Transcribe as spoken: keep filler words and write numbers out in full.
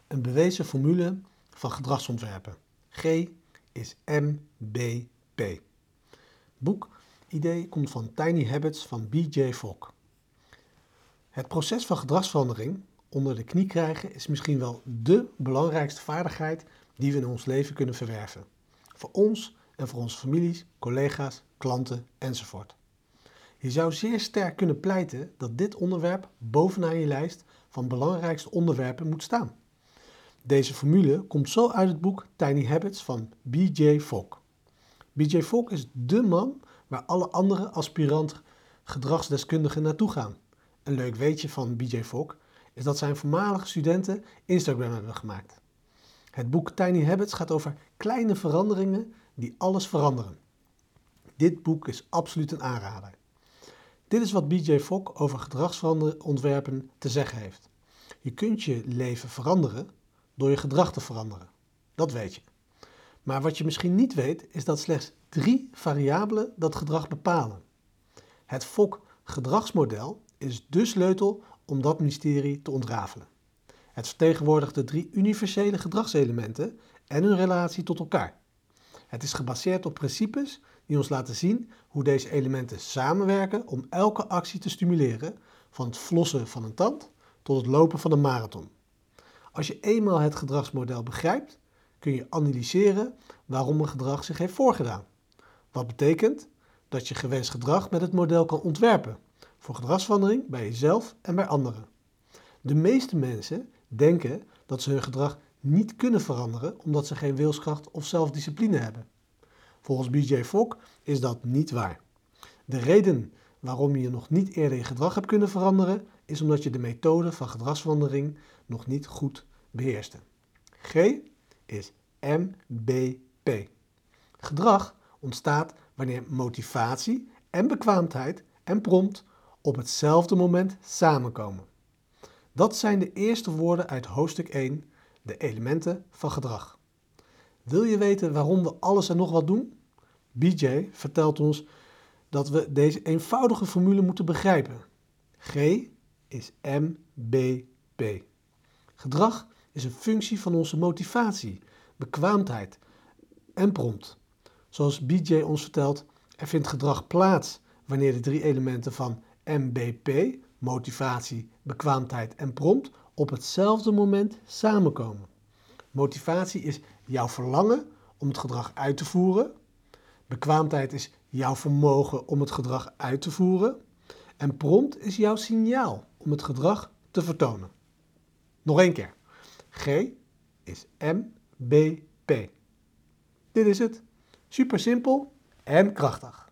een bewezen formule van gedragsontwerpen. G is M B P. Boekidee komt van Tiny Habits van B J Fogg. Het proces van gedragsverandering onder de knie krijgen is misschien wel dé belangrijkste vaardigheid die we in ons leven kunnen verwerven. Voor ons en voor onze families, collega's, klanten enzovoort. Je zou zeer sterk kunnen pleiten dat dit onderwerp bovenaan je lijst van belangrijkste onderwerpen moet staan. Deze formule komt zo uit het boek Tiny Habits van B J Fogg. B J Fogg is dé man waar alle andere aspirant gedragsdeskundigen naartoe gaan. Een leuk weetje van B J Fogg is dat zijn voormalige studenten Instagram hebben gemaakt. Het boek Tiny Habits gaat over kleine veranderingen die alles veranderen. Dit boek is absoluut een aanrader. Dit is wat B J Fogg over gedragsontwerpen te zeggen heeft. Je kunt je leven veranderen door je gedrag te veranderen. Dat weet je. Maar wat je misschien niet weet, is dat slechts drie variabelen dat gedrag bepalen. Het Fogg gedragsmodel is dé sleutel om dat mysterie te ontrafelen. Het vertegenwoordigt de drie universele gedragselementen en hun relatie tot elkaar. Het is gebaseerd op principes die ons laten zien hoe deze elementen samenwerken om elke actie te stimuleren, van het flossen van een tand tot het lopen van een marathon. Als je eenmaal het gedragsmodel begrijpt, kun je analyseren waarom een gedrag zich heeft voorgedaan. Wat betekent dat je gewenst gedrag met het model kan ontwerpen voor gedragsverandering bij jezelf en bij anderen. De meeste mensen denken dat ze hun gedrag niet kunnen veranderen omdat ze geen wilskracht of zelfdiscipline hebben. Volgens B J Fogg is dat niet waar. De reden waarom je nog niet eerder je gedrag hebt kunnen veranderen is omdat je de methode van gedragsverandering nog niet goed beheerste. G is M B P. Gedrag ontstaat wanneer motivatie en bekwaamheid en prompt op hetzelfde moment samenkomen. Dat zijn de eerste woorden uit hoofdstuk één, de elementen van gedrag. Wil je weten waarom we alles en nog wat doen? B J vertelt ons dat we deze eenvoudige formule moeten begrijpen. G is M B P. Gedrag is een functie van onze motivatie, bekwaamheid en prompt. Zoals B J ons vertelt, er vindt gedrag plaats wanneer de drie elementen van M B P, motivatie, bekwaamheid en prompt, op hetzelfde moment samenkomen. Motivatie is jouw verlangen om het gedrag uit te voeren. Bekwaamheid is jouw vermogen om het gedrag uit te voeren. En prompt is jouw signaal om het gedrag te vertonen. Nog één keer. G is M B P. Dit is het. Super simpel en krachtig.